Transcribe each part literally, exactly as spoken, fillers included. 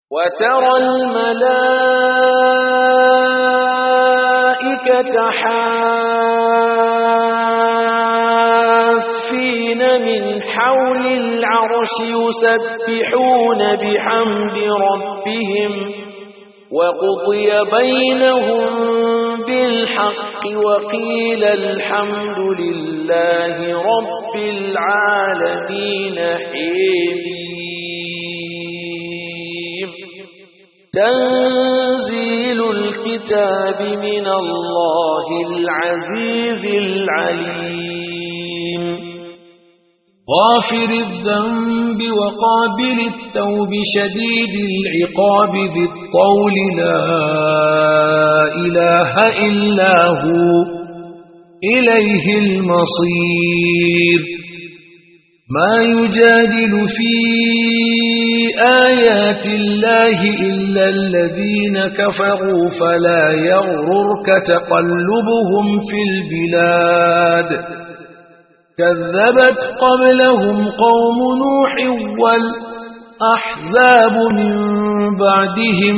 وترى الملائكة حافين من حول العرش يسبحون بحمد ربهم وقضي بينهم بالحق وقيل الحمد لله رب العالمين. حميم. تنزيل الكتاب من الله العزيز العليم. غافر الذنب وقابل التوب شديد العقاب ذي الطول لا إله إلا هو إليه المصير. ما يجادل في آيات الله إلا الذين كفروا فلا يغررك تقلبهم في البلاد. كذبت قبلهم قوم نوح والأحزاب من بعدهم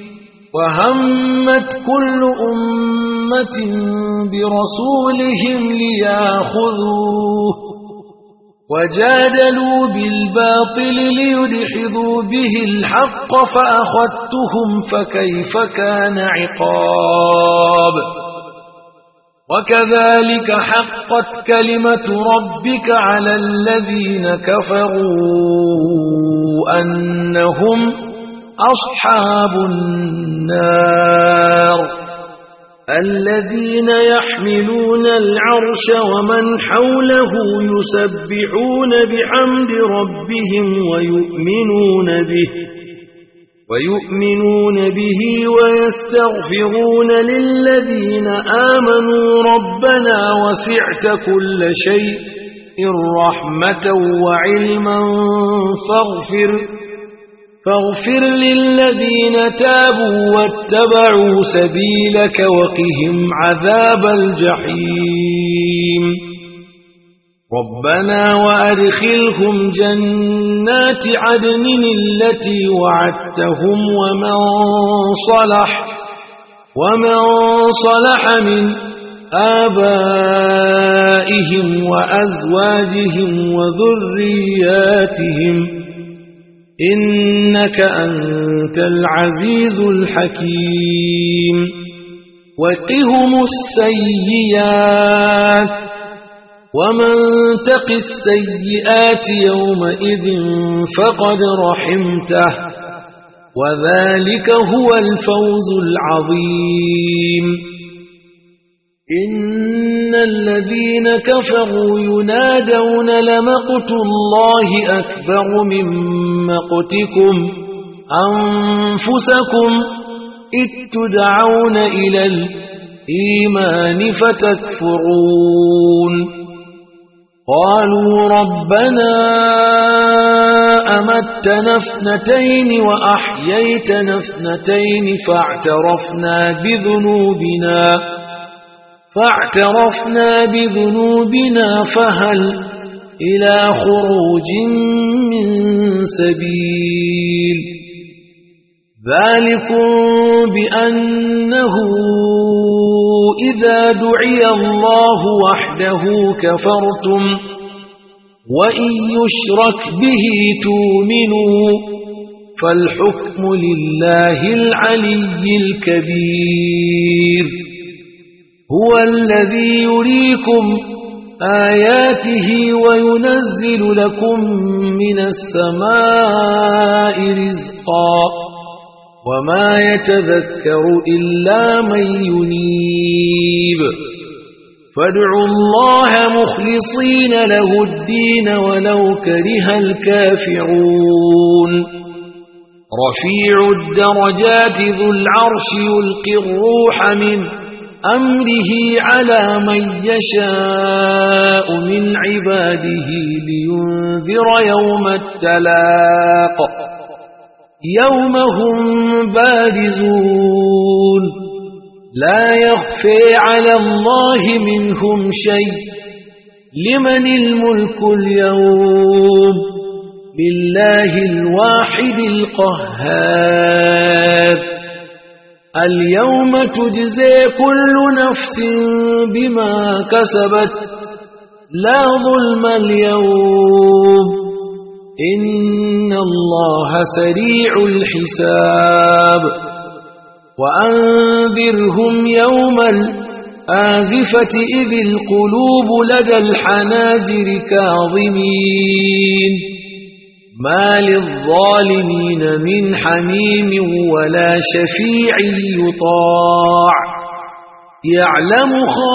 وهمت كل أمة برسولهم ليأخذوه وجادلوا بالباطل ليدحضوا به الحق فأخذتهم فكيف كان عقاب. وكذلك حقت كلمة ربك على الذين كفروا أنهم أصحاب النار. الذين يحملون العرش ومن حوله يسبحون بحمد ربهم ويؤمنون به ويؤمنون به ويستغفرون للذين آمنوا ربنا وسعت كل شيء رحمة وعلما فاغفر فاغفر للذين تابوا واتبعوا سبيلك وقهم عذاب الجحيم. ربنا وأدخلهم جنات عدن التي وعدتهم ومن صلح ومن صلح من آبائهم وأزواجهم وذرياتهم إنك أنت العزيز الحكيم. وقهم السيئات ومن تق السيئات يومئذ فقد رحمته وذلك هو الفوز العظيم. إن الذين كفروا ينادون لمقت الله أكبر من مقتكم أنفسكم إذ تدعون إلى الإيمان فتكفرون. قالوا ربنا أمتنا اثنتين وأحييتنا اثنتين فاعترفنا بذنوبنا فاعترفنا بذنوبنا فهل إلى خروج من سبيل. ذلكم بأنه إذا دعي الله وحده كفرتم وإن يشرك به تؤمنوا فالحكم لله العلي الكبير. هو الذي يريكم آياته وينزل لكم من السماء رزقا وما يتذكر إلا من ينيب. فادعوا الله مخلصين له الدين ولو كره الكافرون. رفيع الدرجات ذو العرش يلقي الروح من أمره على من يشاء من عباده لينذر يوم التلاق يوم هم بارزون لا يخفي على الله منهم شيء. لمن الملك اليوم؟ لله الواحد القهار. اليوم تجزي كل نفس بما كسبت لا ظلم اليوم إن الله سريع الحساب وأنذرهم يوم الآزفة إذ القلوب لدى الحناجر كاظمين ما للظالمين من حميم ولا شفيع يطاع يعلم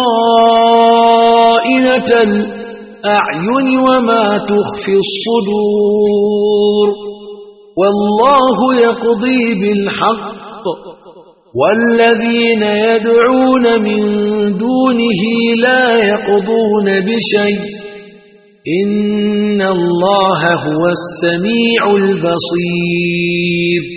خائنة الأعين وما تخفي الصدور والله يقضي بالحق والذين يدعون من دونه لا يقضون بشيء إن الله هو السميع البصير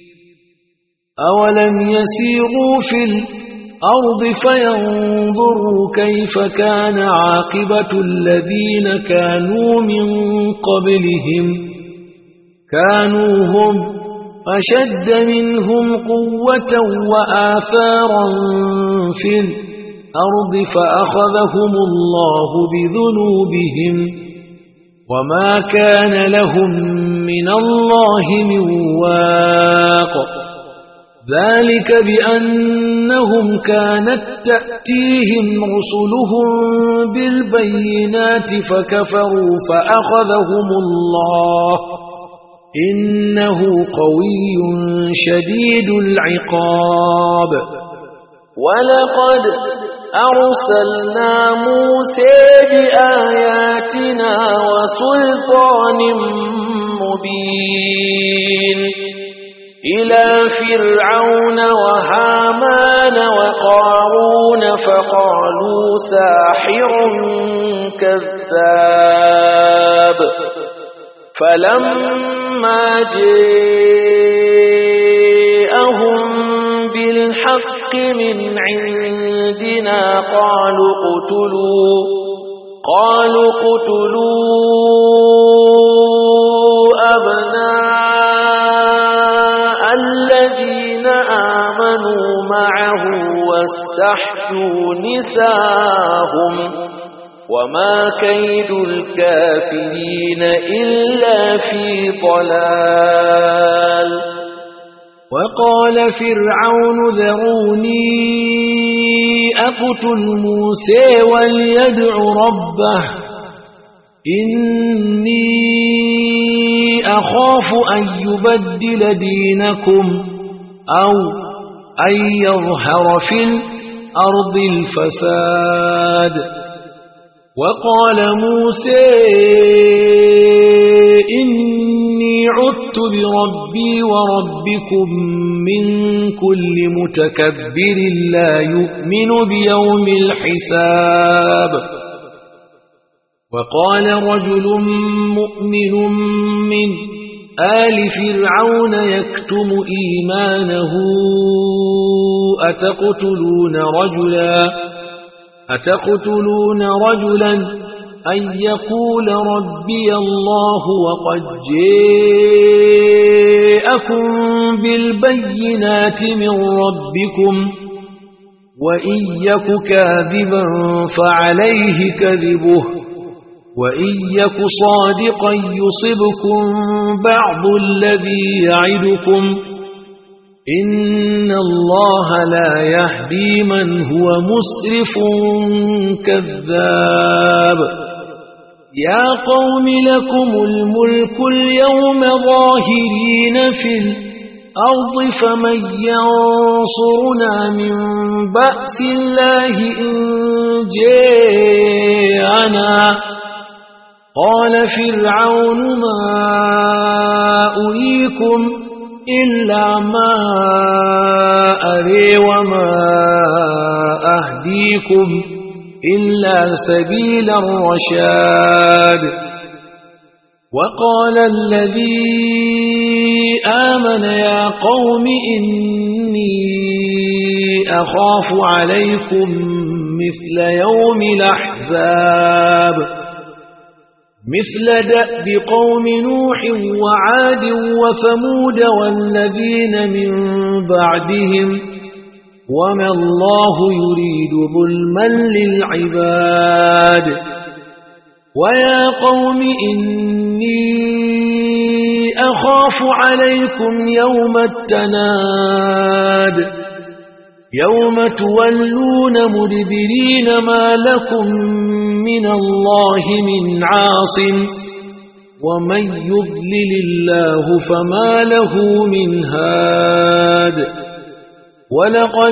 أولم يسيروا في الأرض فينظروا كيف كان عاقبة الذين كانوا من قبلهم كانوا هم أشد منهم قوة وآثارا في الأرض فأخذهم الله بذنوبهم وما كان لهم من الله من واق ذلك بأنهم كانت تأتيهم رسلهم بالبينات فكفروا فأخذهم الله إنه قوي شديد العقاب ولقد أرسلنا موسى بآياتنا وسلطان مبين إلى فرعون وهامان وقارون فقالوا ساحر كذاب فلما جاءهم بالحق من عندنا قالوا اقتلوا قالوا اقتلوا أبناء الذين آمنوا معه واستحيوا نساءهم وما كيد الكافرين إلا في ضلال وقال فرعون ذروني أقتل موسى وليدع ربه إني أخاف أن يبدل دينكم أو أن يظهر في الأرض الفساد وقال موسى إني عدت بربي وربكم من كل متكبر لا يؤمن بيوم الحساب وقال رجل مؤمن من آل فرعون يكتم إيمانه أتقتلون رجلا أتقتلون رجلا أن يقول ربي الله وقد جاءكم بالبينات من ربكم وإن يك كاذبا فعليه كذبه وإن يك صادقا يصبكم بعض الذي يعدكم إن الله لا يهدي من هو مسرف كذاب يا قوم لكم الملك اليوم ظاهرين في الأرض فمن ينصرنا من بأس الله إن جاءنا قال فرعون ما أريكم إلا ما أري وما أهديكم إلا سبيل الرشاد وقال الذي آمن يا قوم إني أخاف عليكم مثل يوم الأحزاب مثل دأب قوم نوح وعاد وثمود والذين من بعدهم وما الله يريد ظلما للعباد ويا قوم إني أخاف عليكم يوم التناد يوم تولون مدبرين ما لكم من الله من عاصم ومن يضلل الله فما له من هاد ولقد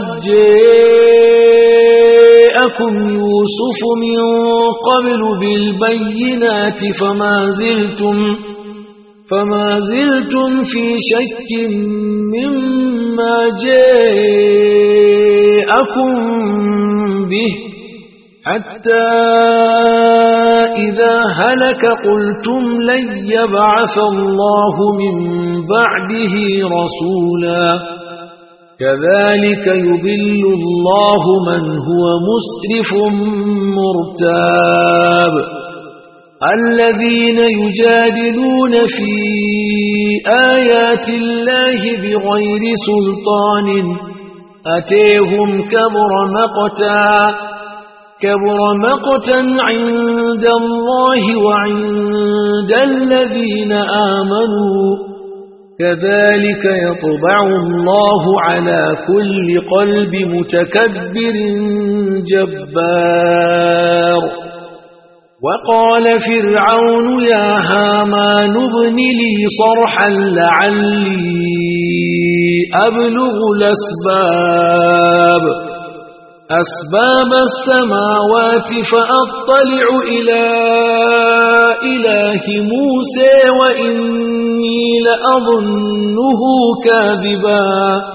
جاءكم يوسف من قبل بالبينات فما زلتم فما زلتم في شك مما جاءكم به حتى إذا هلك قلتم لن يبعث الله من بعده رسولا كذلك يضل الله من هو مسرف مرتاب الذين يجادلون في آيات الله بغير سلطان أتيهم كبر مقتا كبر مقتا عند الله وعند الذين آمنوا كذلك يطبع الله على كل قلب متكبر جبار وقال فرعون يا هامان ابن لي صرحا لعلي أبلغ الأسباب أسباب السماوات فأطلع إلى إله موسى وإني لأظنه كاذبا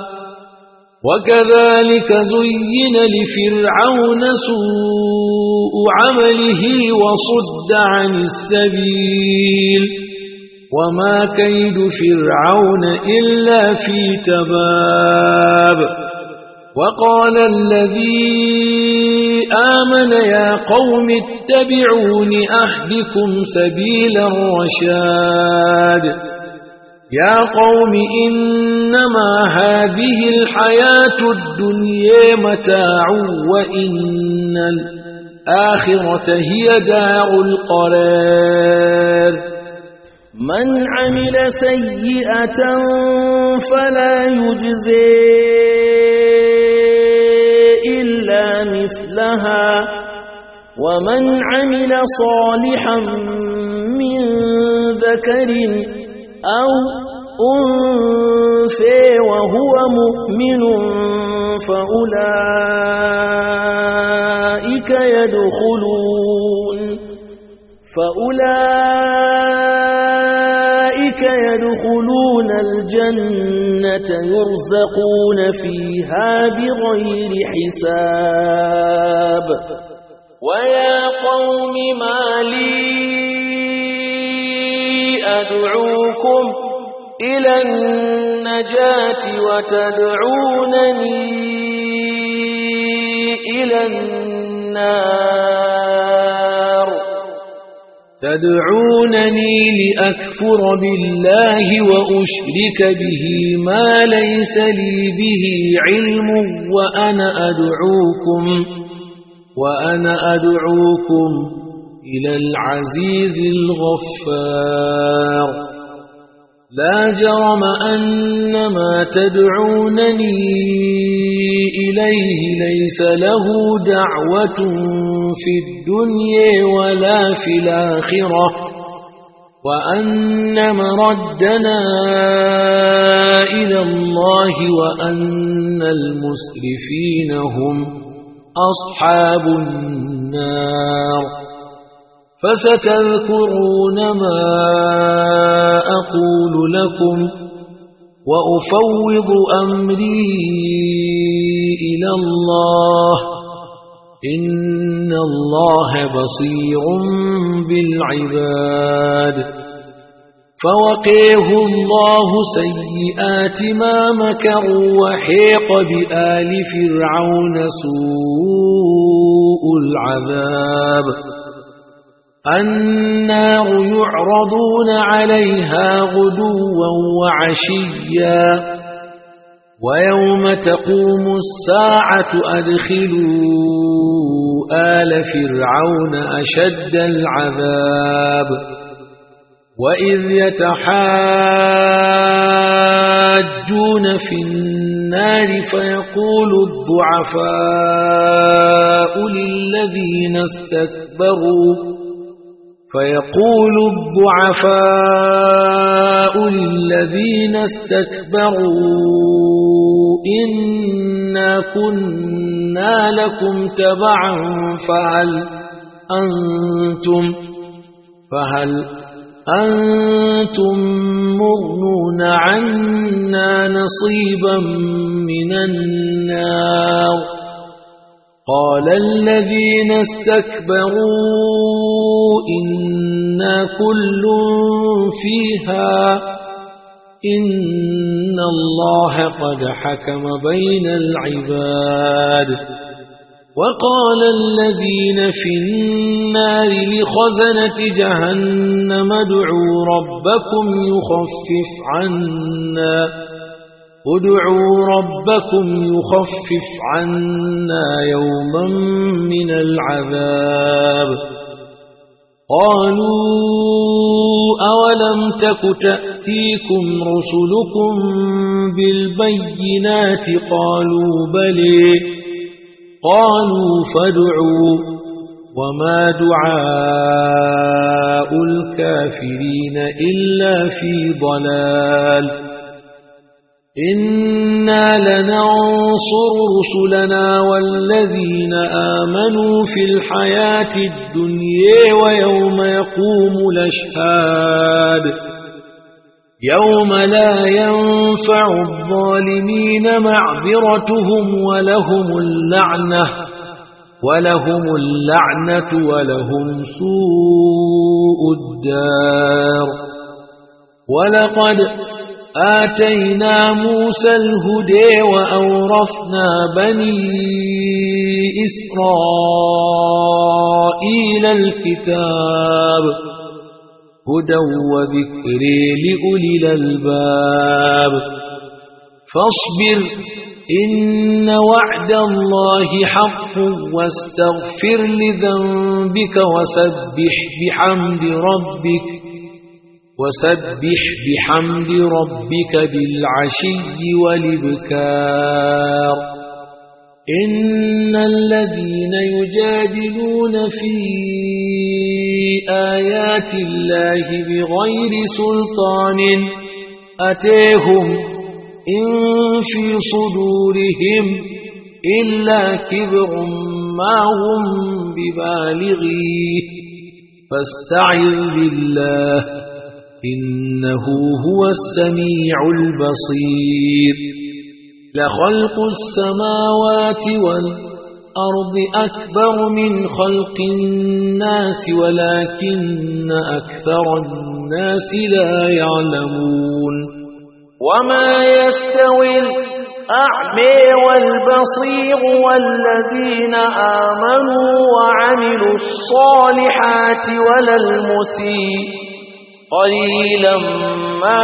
وكذلك زين لفرعون سوء عمله وصد عن السبيل وما كيد فرعون إلا في تباب وقال الذي آمن يا قوم اتبعون أهدكم سبيل الرشاد يا قوم إنما هذه الحياة الدنيا متاع وإن الآخرة هي دار القرار من عمل سيئة فلا يجزي إلا مثلها ومن عمل صالحا من ذكر أو أنثى وهو مؤمن فأولئك يدخلون فأولئك يدخلون الجنة يرزقون فيها بغير حساب ويا قوم ما لي أدعوكم إلى النجاة وتدعونني إلى النار تدعونني لأكفر بالله وأشرك به ما ليس لي به علم وأنا أدعوكم وأنا أدعوكم إلى العزيز الغفار لا جرم أن ما تدعونني إليه ليس له دعوة في الدنيا ولا في الآخرة وأن مردنا إلى الله وأن المسرفين هم أصحاب النار فستذكرون ما أقول لكم وأفوض أمري إلى الله إن الله بصير بالعباد فوقيه الله سيئات ما مكروا وحيق بآل فرعون سوء العذاب النار يعرضون عليها غدوا وعشيا ويوم تقوم الساعة أدخلوا آل فرعون أشد العذاب وإذ يتحاجون في النار فيقول الضعفاء للذين استكبروا فيقول الضعفاء للذين استكبروا إنا كنا لكم تبعا فهل أنتم فهل أنتم مغنون عنا نصيبا من النار قال الذين استكبروا إنا كل فيها إن الله قد حكم بين العباد وقال الذين في النار لخزنة جهنم ادعوا ربكم يخفف عنا ادعوا ربكم يخفف عنا يوما من العذاب قالوا أولم تك تأتيكم رسلكم بالبينات قالوا بلى قالوا فادعوا وما دعاء الكافرين إلا في ضلال إنا لننصر رسلنا والذين آمنوا في الحياة الدنيا ويوم يقوم الأشهاد يوم لا ينفع الظالمين معذرتهم ولهم اللعنة ولهم اللعنة ولهم سوء الدار ولقد آتينا موسى الهدى وأورثنا بني إسرائيل الكتاب هدى وذكر لأولي الألباب فاصبر إن وعد الله حق واستغفر لذنبك وسبح بحمد ربك وسبح بحمد ربك بالعشي والإبكار إن الذين يجادلون في آيات الله بغير سلطان أتيهم إن في صدورهم إلا كبر ما هم ببالغيه فاستعذ بالله إنه هو السميع البصير لخلق السماوات والأرض أكبر من خلق الناس ولكن أكثر الناس لا يعلمون وما يستوي الأعمى والبصير والذين آمنوا وعملوا الصالحات ولا المسيء قليلا ما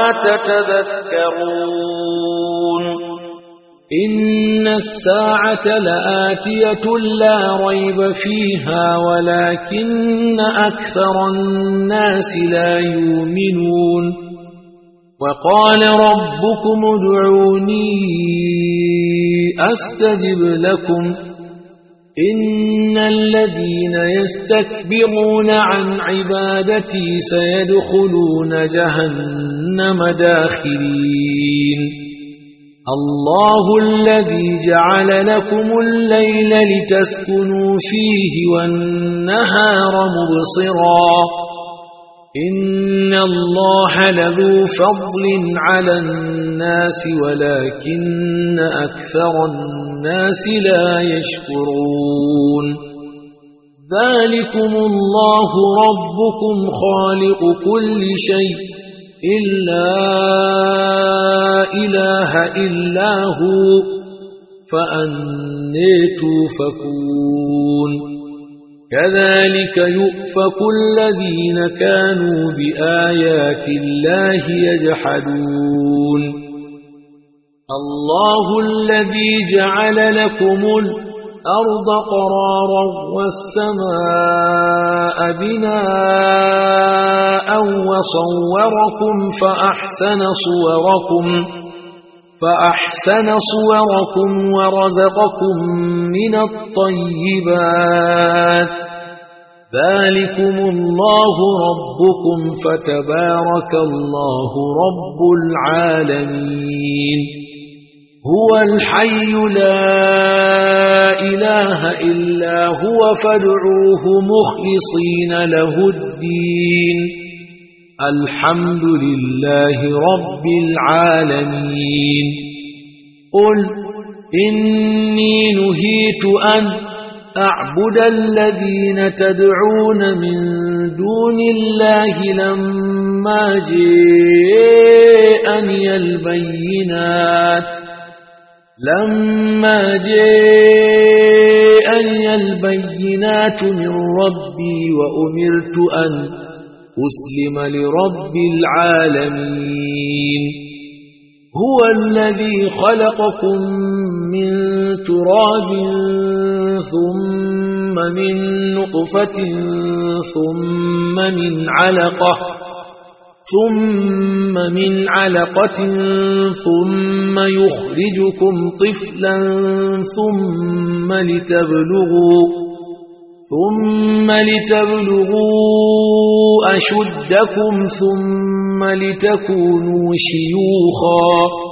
تتذكرون إن الساعة لآتية لا ريب فيها ولكن أكثر الناس لا يؤمنون وقال ربكم ادعوني أستجب لكم إن الذين يستكبرون عن عبادتي سيدخلون جهنم داخرين الله الذي جعل لكم الليل لتسكنوا فيه والنهار مبصرا إن الله لذو فضل على الناس ولكن أكثر الناس لا يشكرون ذلكم الله ربكم خالق كل شيء إلا إله إلا هو فأنى توفكون كذلك يؤفك الذين كانوا بآيات الله يجحدون الله الذي جعل لكم الأرض قرارا والسماء بناء وصوركم فأحسن صوركم فأحسن صوركم ورزقكم من الطيبات ذلكم الله ربكم فتبارك الله رب العالمين هو الحي لا إله إلا هو فادعوه مخلصين له الدين الحمد لله رب العالمين قل إني نهيت أن أعبد الذين تدعون من دون الله لما جاءني البينات لما جاءني البينات من ربي وأمرت أن أسلم لرب العالمين هو الذي خلقكم من تراب ثم من نطفة ثم من علقة ثم من علقة ثم يخرجكم طفلا ثم لتبلغوا ثم لتبلغوا أشدكم ثم لتكونوا شيوخا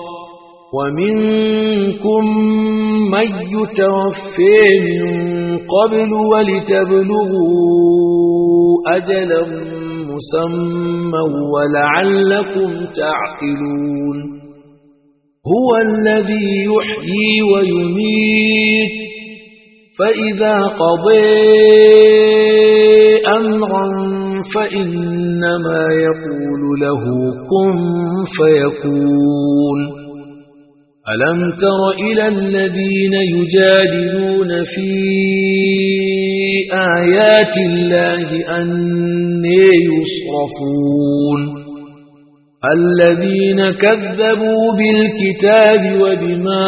ومنكم من يتوفى من قبل ولتبلغوا أجلا مسمى ولعلكم تعقلون هو الذي يحيي ويميت فإذا قضى أمرا فإنما يقول له كن فيكون ألم تر إلى الذين يجادلون في آيات الله أني يصرفون الذين كذبوا بالكتاب وبما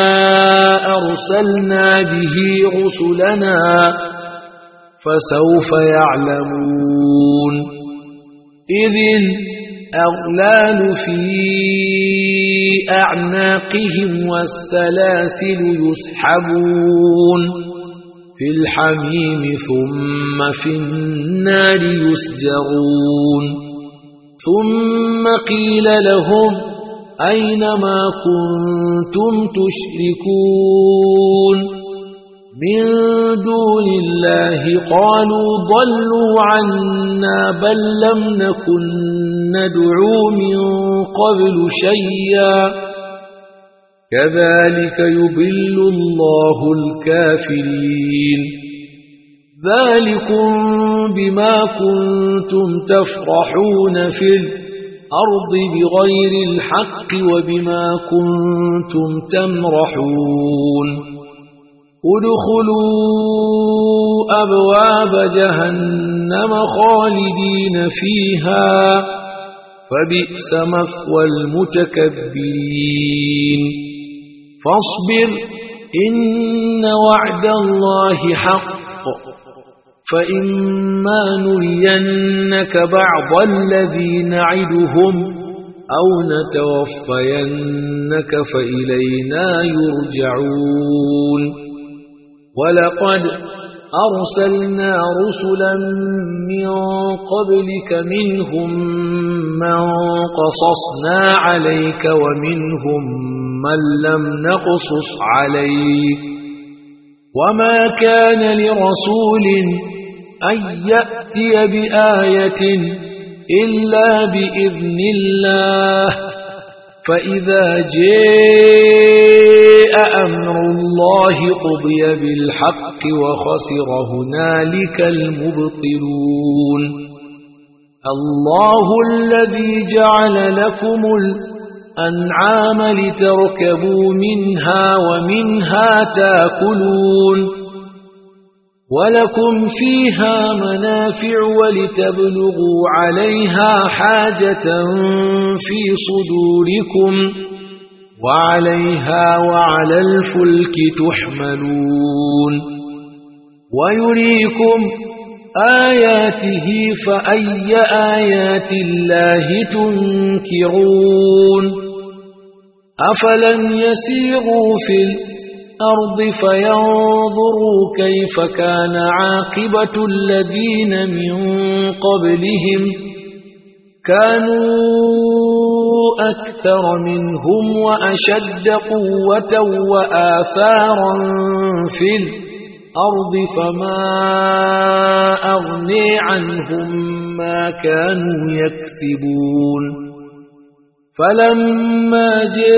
أرسلنا به رسلنا فسوف يعلمون إذ الأغلال في أعناقهم والسلاسل يسحبون في الحميم ثم في النار يسجرون ثم قيل لهم أين ما كنتم تشركون من دون الله قالوا ضلوا عنا بل لم نكن ندعو من قبل شيئا كذلك يضل الله الكافرين ذلكم بما كنتم تفرحون في الأرض بغير الحق وبما كنتم تمرحون ادخلوا أبواب جهنم خالدين فيها فبئس مثوى المتكبرين فاصبر إن وعد الله حق فإما نرينك بعض الذي نعدهم أو نتوفينك فإلينا يرجعون ولقد أرسلنا رسلا من قبلك منهم من قصصنا عليك ومنهم من لم نقصص عليك وما كان لرسول أن يأتي بآية إلا بإذن الله فإذا جاء أمر الله قضي بالحق وخسر هنالك المبطلون الله الذي جعل لكم الأنعام لتركبوا منها ومنها تاكلون ولكم فيها منافع ولتبلغوا عليها حاجة في صدوركم وعليها وعلى الفلك تحملون ويريكم آياته فأي آيات الله تنكرون أفلم يسيروا في الأرض فينظروا كيف كان عاقبة الذين من قبلهم كانوا أكثر منهم وأشد قوة وآثارا في الأرض فما أغني عنهم ما كانوا يكسبون فلما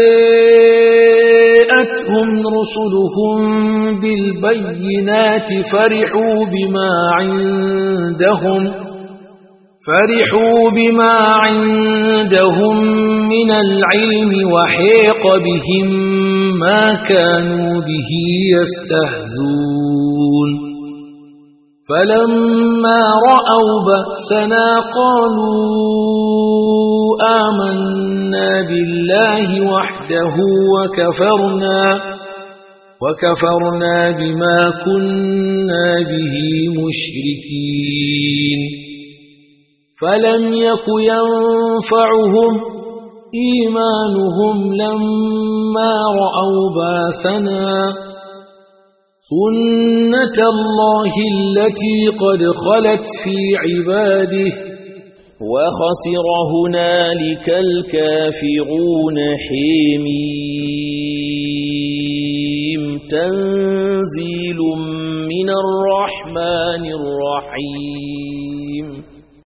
جاءتهم رسلهم بالبينات فرحوا بما عندهم فرحوا بما عندهم من العلم وحيق بهم ما كانوا به يستهزون فلما رأوا بأسنا قالوا آمنا بالله وحده وكفرنا وكفرنا بما كنا به مشركين فلم يك ينفعهم إيمانهم لما رأوا باسنا سنة الله التي قد خلت في عباده وخسر هنالك الكافرون حميم تنزيل من الرحمن الرحيم